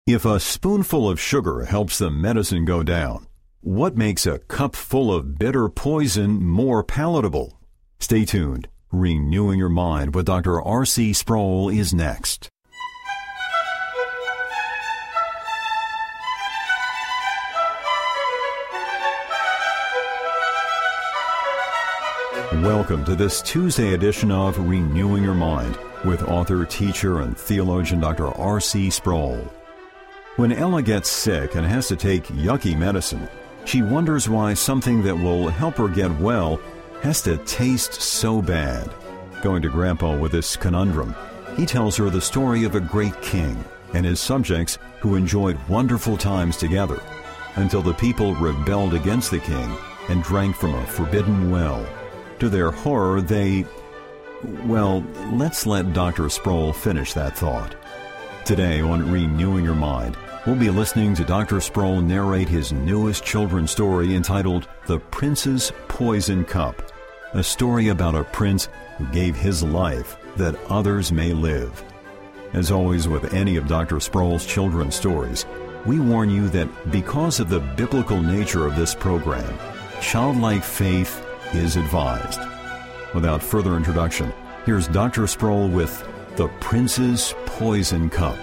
If a spoonful of sugar helps the medicine go down, what makes a cup full of bitter poison more palatable? Stay tuned. Renewing Your Mind with Dr. R.C. Sproul is next. Welcome to this Tuesday edition of Renewing Your Mind with author, teacher, and theologian Dr. R.C. Sproul. When Ella gets sick and has to take yucky medicine, she wonders why something that will help her get well has to taste so bad. Going to Grandpa with this conundrum, he tells her the story of a great king and his subjects who enjoyed wonderful times together until the people rebelled against the king and drank from a forbidden well. To their horror, let's let Dr. Sproul finish that thought. Today on Renewing Your Mind, we'll be listening to Dr. Sproul narrate his newest children's story entitled The Prince's Poison Cup, a story about a prince who gave his life that others may live. As always with any of Dr. Sproul's children's stories, we warn you that because of the biblical nature of this program, childlike faith is advised. Without further introduction, here's Dr. Sproul with The Prince's Poison Cup.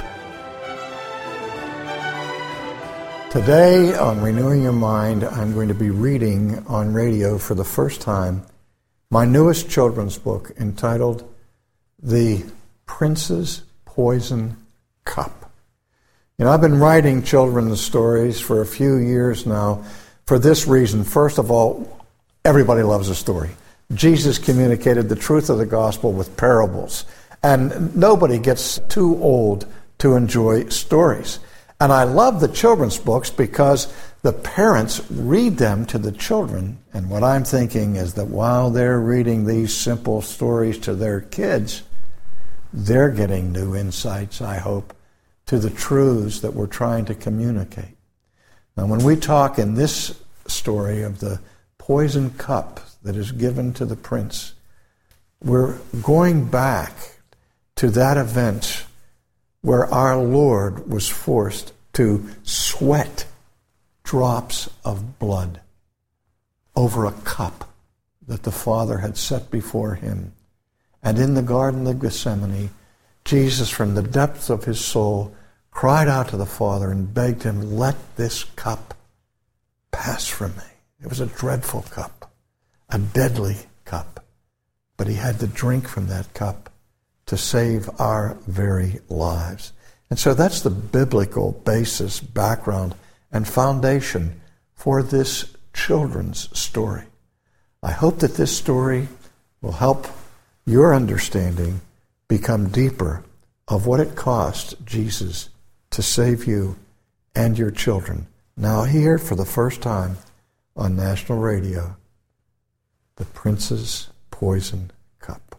Today on Renewing Your Mind, I'm going to be reading on radio for the first time my newest children's book entitled The Prince's Poison Cup. You know, I've been writing children's stories for a few years now for this reason. First of all, everybody loves a story. Jesus communicated the truth of the gospel with parables, and nobody gets too old to enjoy stories. And I love the children's books because the parents read them to the children, and what I'm thinking is that while they're reading these simple stories to their kids, they're getting new insights, I hope, to the truths that we're trying to communicate. Now, when we talk in this story of the poison cup that is given to the prince, we're going back to that event where our Lord was forced to sweat drops of blood over a cup that the Father had set before him. And in the Garden of Gethsemane, Jesus, from the depths of his soul, cried out to the Father and begged him, "Let this cup pass from me." It was a dreadful cup, a deadly cup. But he had to drink from that cup to save our very lives. And so that's the biblical basis, background, and foundation for this children's story. I hope that this story will help your understanding become deeper of what it cost Jesus to save you and your children. Now here, for the first time on national radio, The Prince's Poison Cup.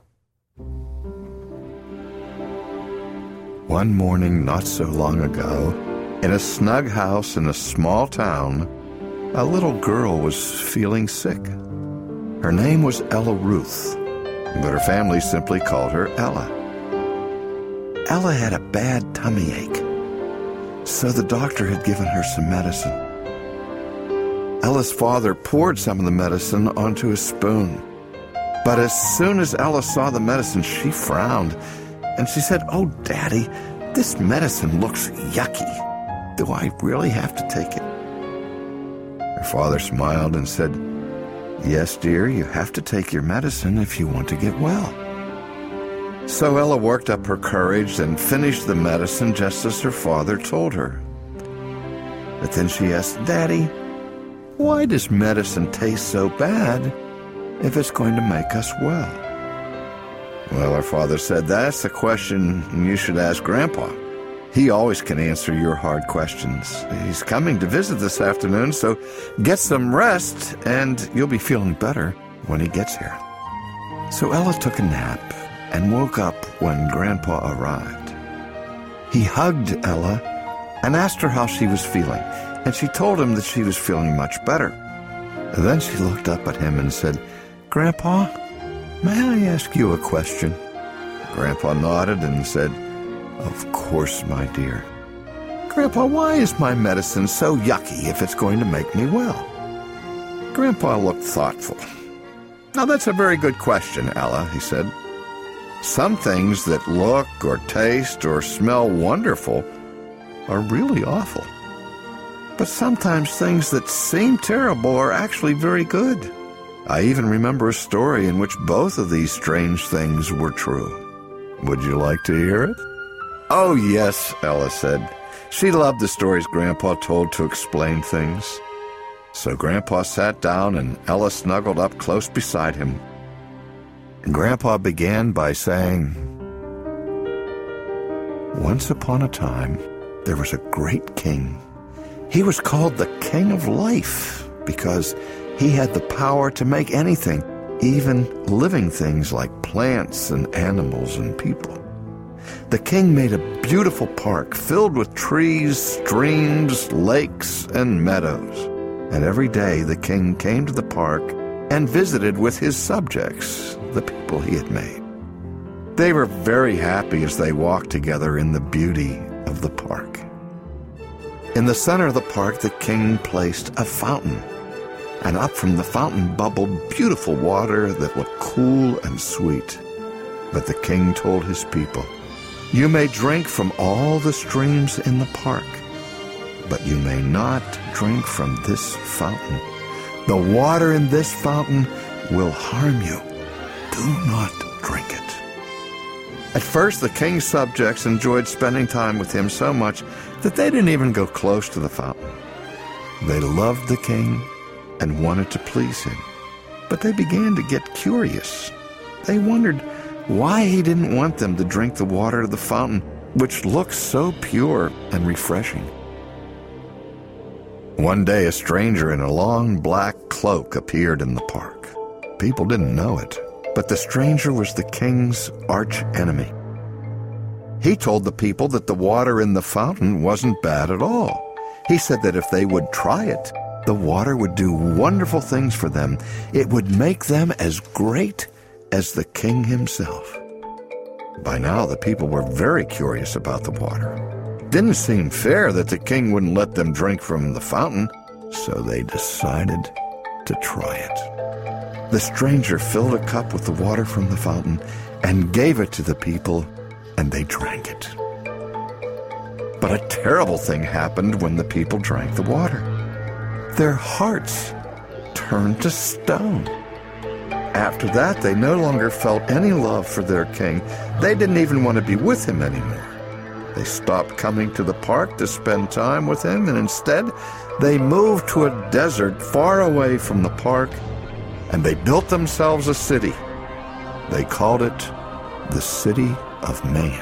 One morning not so long ago, in a snug house in a small town, a little girl was feeling sick. Her name was Ella Ruth, but her family simply called her Ella. Ella had a bad tummy ache, so the doctor had given her some medicine. Ella's father poured some of the medicine onto a spoon. But as soon as Ella saw the medicine, she frowned, and she said, "Oh, Daddy, this medicine looks yucky. Do I really have to take it?" Her father smiled and said, "Yes, dear, you have to take your medicine if you want to get well." So Ella worked up her courage and finished the medicine just as her father told her. But then she asked, "Daddy, why does medicine taste so bad if it's going to make us well?" Well, her father said, "That's a question you should ask Grandpa. He always can answer your hard questions. He's coming to visit this afternoon, so get some rest and you'll be feeling better when he gets here." So Ella took a nap and woke up when Grandpa arrived. He hugged Ella and asked her how she was feeling, and she told him that she was feeling much better. And then she looked up at him and said, "Grandpa, may I ask you a question?" Grandpa nodded and said, "Of course, my dear." "Grandpa, why is my medicine so yucky if it's going to make me well?" Grandpa looked thoughtful. "Now, that's a very good question, Ella," he said. "Some things that look or taste or smell wonderful are really awful. But sometimes things that seem terrible are actually very good. I even remember a story in which both of these strange things were true. Would you like to hear it?" "Oh, yes," Ella said. She loved the stories Grandpa told to explain things. So Grandpa sat down and Ella snuggled up close beside him. Grandpa began by saying, "Once upon a time, there was a great king. He was called the King of Life because he had the power to make anything, even living things like plants and animals and people. The king made a beautiful park filled with trees, streams, lakes, and meadows. And every day the king came to the park and visited with his subjects, the people he had made. They were very happy as they walked together in the beauty of the park. In the center of the park, the king placed a fountain, and up from the fountain bubbled beautiful water that looked cool and sweet. But the king told his people, 'You may drink from all the streams in the park, but you may not drink from this fountain. The water in this fountain will harm you. Do not drink it.' At first, the king's subjects enjoyed spending time with him so much that they didn't even go close to the fountain. They loved the king and wanted to please him, but they began to get curious. They wondered why he didn't want them to drink the water of the fountain, which looked so pure and refreshing. One day, a stranger in a long black cloak appeared in the park. People didn't know it, but the stranger was the king's arch enemy. He told the people that the water in the fountain wasn't bad at all. He said that if they would try it, the water would do wonderful things for them. It would make them as great as the king himself. By now, the people were very curious about the water. It didn't seem fair that the king wouldn't let them drink from the fountain, so they decided to try it. The stranger filled a cup with the water from the fountain and gave it to the people, and they drank it. But a terrible thing happened when the people drank the water. Their hearts turned to stone. After that, they no longer felt any love for their king. They didn't even want to be with him anymore. They stopped coming to the park to spend time with him, and instead, they moved to a desert far away from the park, and they built themselves a city. They called it the City of Man.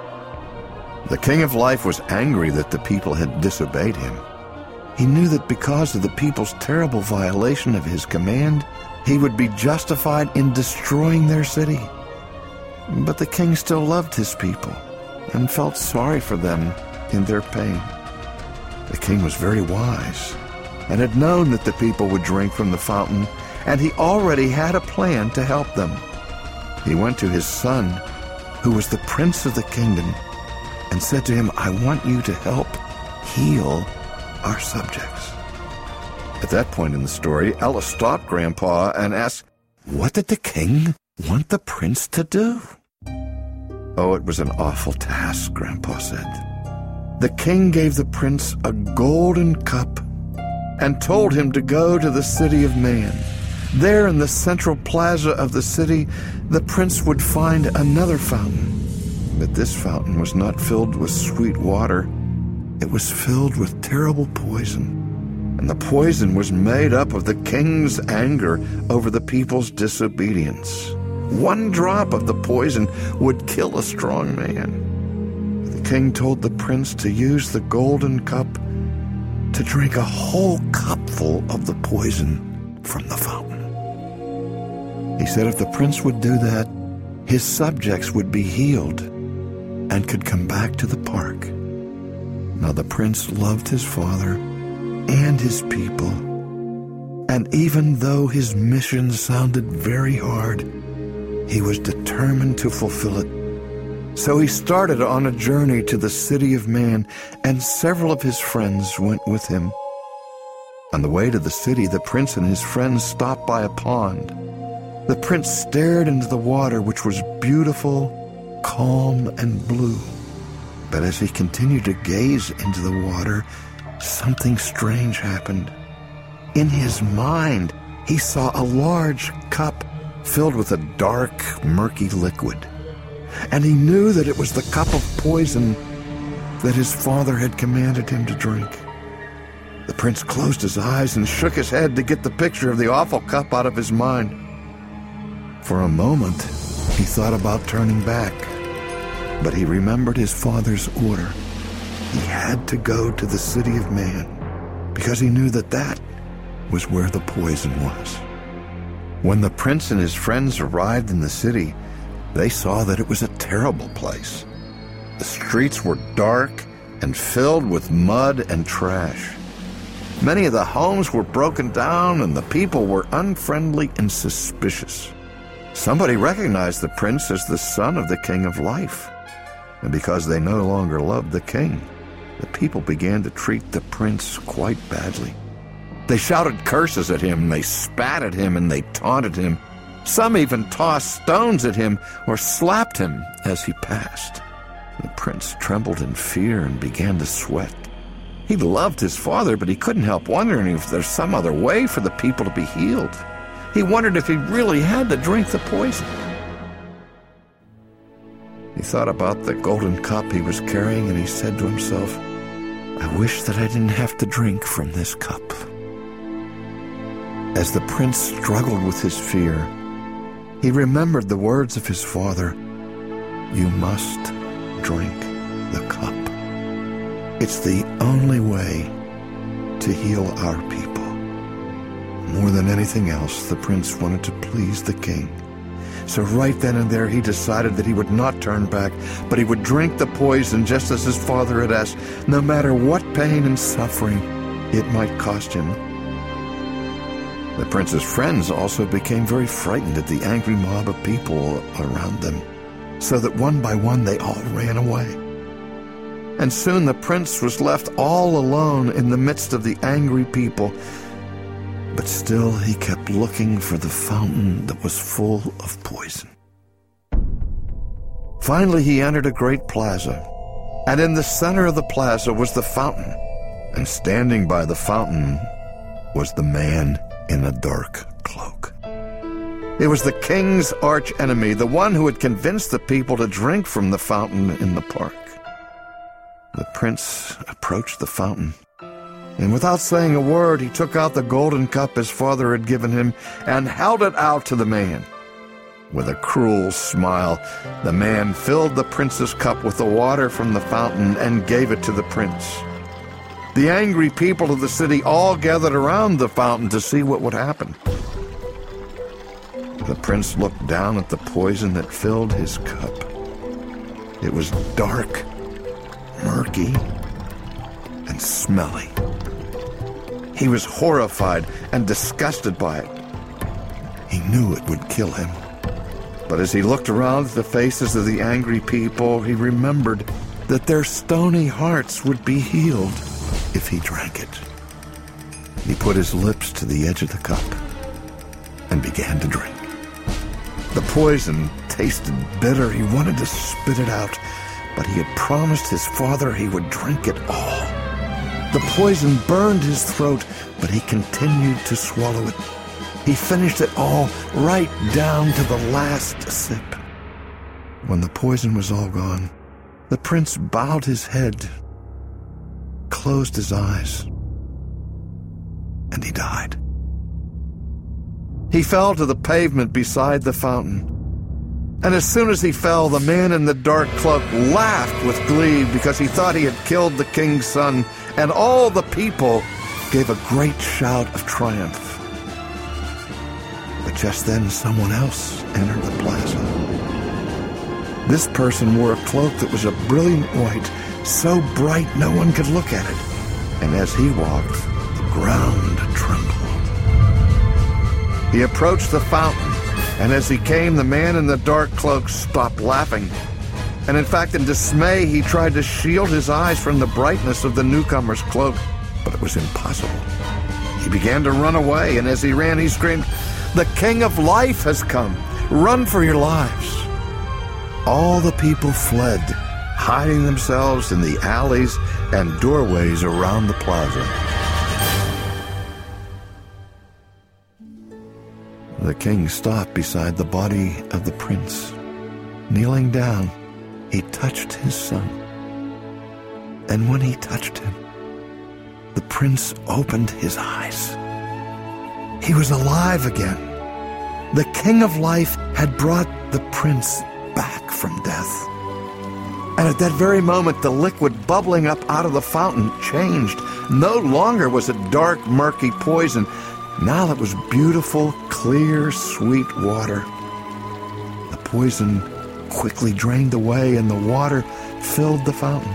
The King of Life was angry that the people had disobeyed him. He knew that because of the people's terrible violation of his command, he would be justified in destroying their city. But the king still loved his people and felt sorry for them in their pain. The king was very wise and had known that the people would drink from the fountain, and he already had a plan to help them. He went to his son, who was the prince of the kingdom, and said to him, "I want you to help heal our subjects." At that point in the story, Ella stopped Grandpa and asked, "What did the king want the prince to do?" "Oh, it was an awful task," Grandpa said. "The king gave the prince a golden cup and told him to go to the City of Man. There in the central plaza of the city, the prince would find another fountain. But this fountain was not filled with sweet water. It was filled with terrible poison. And the poison was made up of the king's anger over the people's disobedience. One drop of the poison would kill a strong man. The king told the prince to use the golden cup to drink a whole cupful of the poison from the fountain. He said if the prince would do that, his subjects would be healed and could come back to the park. Now the prince loved his father and his people, and even though his mission sounded very hard, he was determined to fulfill it So he started on a journey to the city of man, and several of his friends went with him. On the way to the city, the prince and his friends stopped by a pond. The prince stared into the water, which was beautiful, calm, and blue. But as he continued to gaze into the water, something strange happened. In his mind, he saw a large cup filled with a dark, murky liquid. And he knew that it was the cup of poison that his father had commanded him to drink. The prince closed his eyes and shook his head to get the picture of the awful cup out of his mind. For a moment, he thought about turning back, but he remembered his father's order. He had to go to the city of man, because he knew that that was where the poison was. When the prince and his friends arrived in the city, they saw that it was a terrible place. The streets were dark and filled with mud and trash. Many of the homes were broken down, and the people were unfriendly and suspicious. Somebody recognized the prince as the son of the king of life. And because they no longer loved the king, the people began to treat the prince quite badly. They shouted curses at him, they spat at him, and they taunted him. Some even tossed stones at him or slapped him as he passed. The prince trembled in fear and began to sweat. He loved his father, but he couldn't help wondering if there's some other way for the people to be healed. He wondered if he really had to drink the poison. He thought about the golden cup he was carrying, and he said to himself, "I wish that I didn't have to drink from this cup." As the prince struggled with his fear, he remembered the words of his father, "You must drink the cup. It's the only way to heal our people." More than anything else, the prince wanted to please the king. So right then and there, he decided that he would not turn back, but he would drink the poison just as his father had asked, no matter what pain and suffering it might cost him. The prince's friends also became very frightened at the angry mob of people around them, so that one by one they all ran away. And soon the prince was left all alone in the midst of the angry people. But still he kept looking for the fountain that was full of poison. Finally he entered a great plaza, and in the center of the plaza was the fountain, and standing by the fountain was the man in a dark cloak. It was the king's arch-enemy, the one who had convinced the people to drink from the fountain in the park. The prince approached the fountain, and without saying a word, he took out the golden cup his father had given him and held it out to the man. With a cruel smile, the man filled the prince's cup with the water from the fountain and gave it to the prince. The angry people of the city all gathered around the fountain to see what would happen. The prince looked down at the poison that filled his cup. It was dark, murky, and smelly. He was horrified and disgusted by it. He knew it would kill him. But as he looked around at the faces of the angry people, he remembered that their stony hearts would be healed if he drank it. He put his lips to the edge of the cup and began to drink. The poison tasted bitter. He wanted to spit it out, but he had promised his father he would drink it all. The poison burned his throat, but he continued to swallow it. He finished it all, right down to the last sip. When the poison was all gone, the prince bowed his head, closed his eyes, and he died. He fell to the pavement beside the fountain. And as soon as he fell, the man in the dark cloak laughed with glee because he thought he had killed the king's son, and all the people gave a great shout of triumph. But just then someone else entered the plaza. This person wore a cloak that was a brilliant white, so bright no one could look at it. And as he walked, the ground trembled. He approached the fountain, and as he came, the man in the dark cloak stopped laughing. And in fact, in dismay, he tried to shield his eyes from the brightness of the newcomer's cloak, but it was impossible. He began to run away, and as he ran, he screamed, "The King of Life has come! Run for your lives!" All the people fled, hiding themselves in the alleys and doorways around the plaza. The king stopped beside the body of the prince. Kneeling down, he touched his son. And when he touched him, the prince opened his eyes. He was alive again. The King of Life had brought the prince back from death. And at that very moment, the liquid bubbling up out of the fountain changed. No longer was it dark, murky poison. Now it was beautiful, clear, sweet water. The poison quickly drained away, and the water filled the fountain.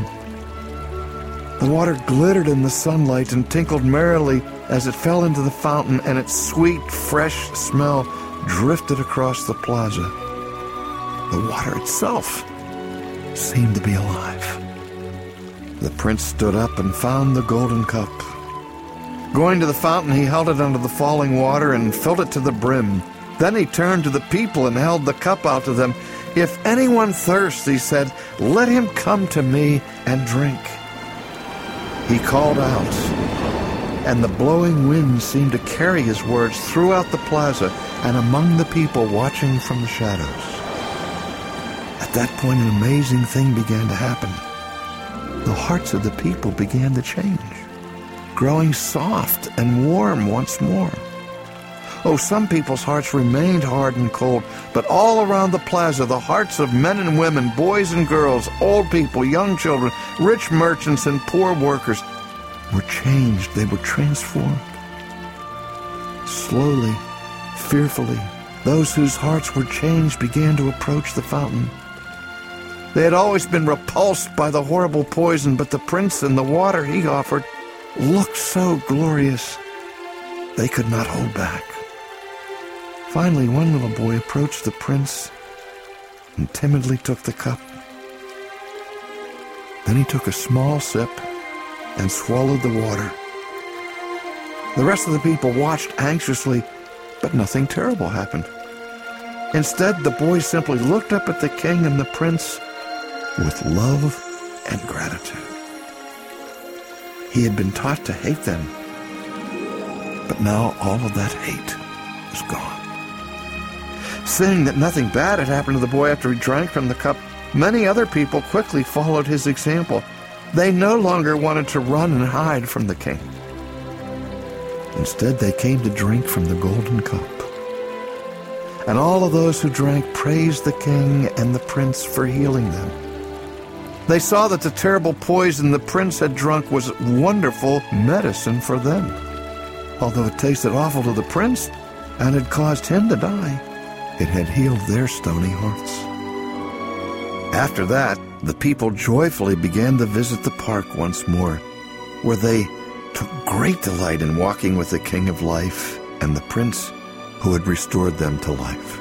The water glittered in the sunlight and tinkled merrily as it fell into the fountain, and its sweet, fresh smell drifted across the plaza. The water itself seemed to be alive. The prince stood up and found the golden cup. Going to the fountain, he held it under the falling water and filled it to the brim. Then he turned to the people and held the cup out to them. "If anyone thirsts," he said, "let him come to me and drink." He called out, and the blowing wind seemed to carry his words throughout the plaza and among the people watching from the shadows. At that point, an amazing thing began to happen. The hearts of the people began to change, growing soft and warm once more. Oh, some people's hearts remained hard and cold, but all around the plaza, the hearts of men and women, boys and girls, old people, young children, rich merchants and poor workers were changed. They were transformed. Slowly, fearfully, those whose hearts were changed began to approach the fountain. They had always been repulsed by the horrible poison, but the prince and the water he offered looked so glorious they could not hold back. Finally, one little boy approached the prince and timidly took the cup. Then he took a small sip and swallowed the water. The rest of the people watched anxiously, but nothing terrible happened. Instead, the boy simply looked up at the king and the prince with love and gratitude. He had been taught to hate them, but now all of that hate was gone. Seeing that nothing bad had happened to the boy after he drank from the cup, many other people quickly followed his example. They no longer wanted to run and hide from the king. Instead, they came to drink from the golden cup. And all of those who drank praised the king and the prince for healing them. They saw that the terrible poison the prince had drunk was wonderful medicine for them. Although it tasted awful to the prince and had caused him to die, it had healed their stony hearts. After that, the people joyfully began to visit the park once more, where they took great delight in walking with the King of Life and the prince who had restored them to life.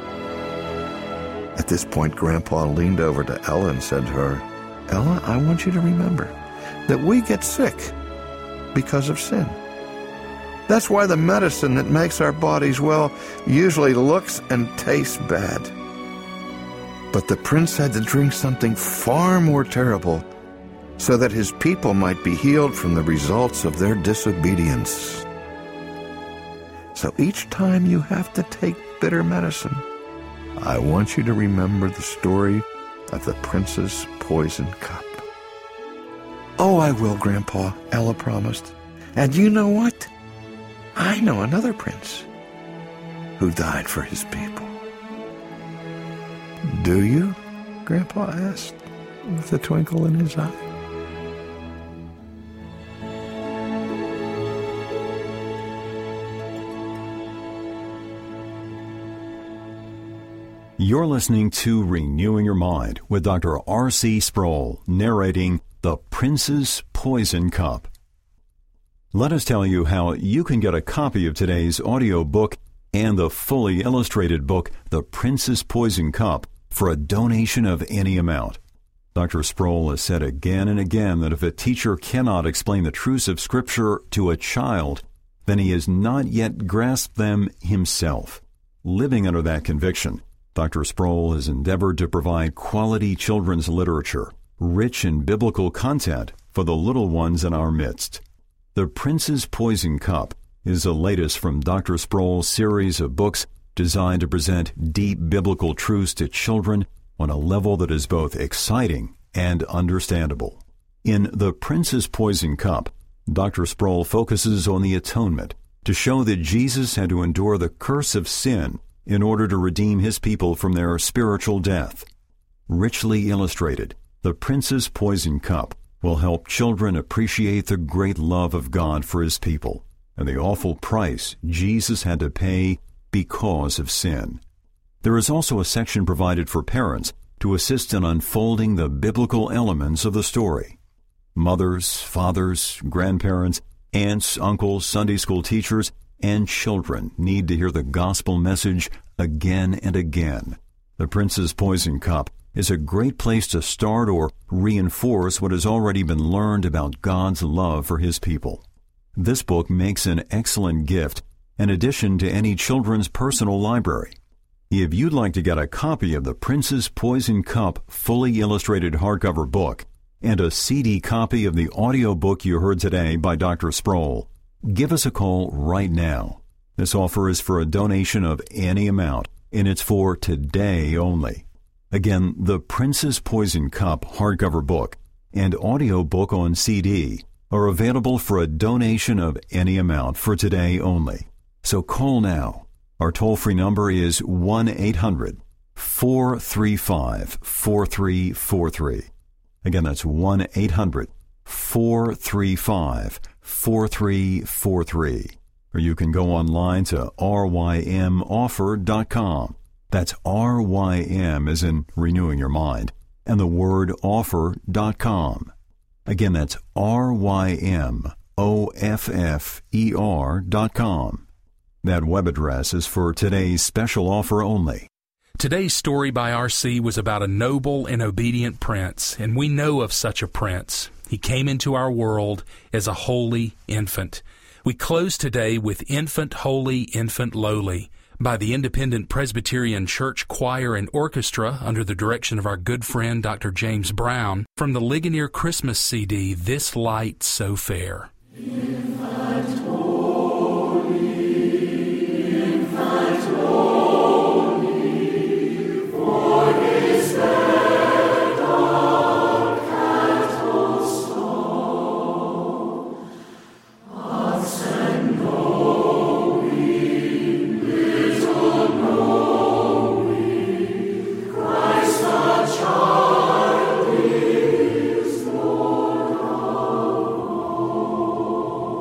At this point, Grandpa leaned over to Ella and said to her, "Ella, I want you to remember that we get sick because of sin. That's why the medicine that makes our bodies well usually looks and tastes bad. But the prince had to drink something far more terrible so that his people might be healed from the results of their disobedience. So each time you have to take bitter medicine, I want you to remember the story of the prince's poison cup." "Oh, I will, Grandpa," Ella promised. "And you know what? I know another prince who died for his people." "Do you?" Grandpa asked, with a twinkle in his eye. You're listening to Renewing Your Mind with Dr. R.C. Sproul, narrating The Prince's Poison Cup. Let us tell you how you can get a copy of today's audio book and the fully illustrated book, The Prince's Poison Cup, for a donation of any amount. Dr. Sproul has said again and again that if a teacher cannot explain the truths of Scripture to a child, then he has not yet grasped them himself. Living under that conviction, Dr. Sproul has endeavored to provide quality children's literature, rich in biblical content for the little ones in our midst. The Prince's Poison Cup is the latest from Dr. Sproul's series of books designed to present deep biblical truths to children on a level that is both exciting and understandable. In The Prince's Poison Cup, Dr. Sproul focuses on the atonement to show that Jesus had to endure the curse of sin in order to redeem his people from their spiritual death. Richly illustrated, The Prince's Poison Cup will help children appreciate the great love of God for his people and the awful price Jesus had to pay because of sin. There is also a section provided for parents to assist in unfolding the biblical elements of the story. Mothers, fathers, grandparents, aunts, uncles, Sunday school teachers, and children need to hear the gospel message again and again. The Prince's Poison Cup is a great place to start or reinforce what has already been learned about God's love for his people. This book makes an excellent gift in addition to any children's personal library. If you'd like to get a copy of The Prince's Poison Cup fully illustrated hardcover book and a CD copy of the audio book you heard today by Dr. Sproul, give us a call right now. This offer is for a donation of any amount, and it's for today only. Again, The Prince's Poison Cup hardcover book and audio book on CD are available for a donation of any amount for today only. So call now. Our toll-free number is 1-800-435-4343. Again, that's 1-800-435-4343. Or you can go online to rymoffer.com. That's RYM as in renewing your mind, and the word offer.com. Again, that's RYMOFFER.com. That web address is for today's special offer only. Today's story by R.C. was about a noble and obedient prince, and we know of such a prince. He came into our world as a holy infant. We close today with Infant Holy, Infant Lowly by the Independent Presbyterian Church Choir and Orchestra under the direction of our good friend Dr. James Brown from the Ligonier Christmas CD, This Light So Fair. Infant Holy, Infant Holy, for his bed of cattle snow, unsend knowing, little knowing, Christ the child is Lord of all.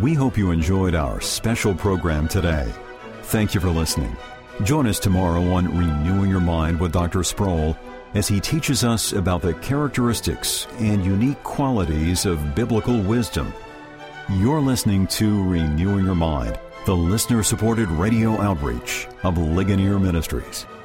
We hope you enjoyed our special program today. Thank you for listening. Join us tomorrow on Renewing Your Mind with Dr. Sproul as he teaches us about the characteristics and unique qualities of biblical wisdom. You're listening to Renewing Your Mind, the listener-supported radio outreach of Ligonier Ministries.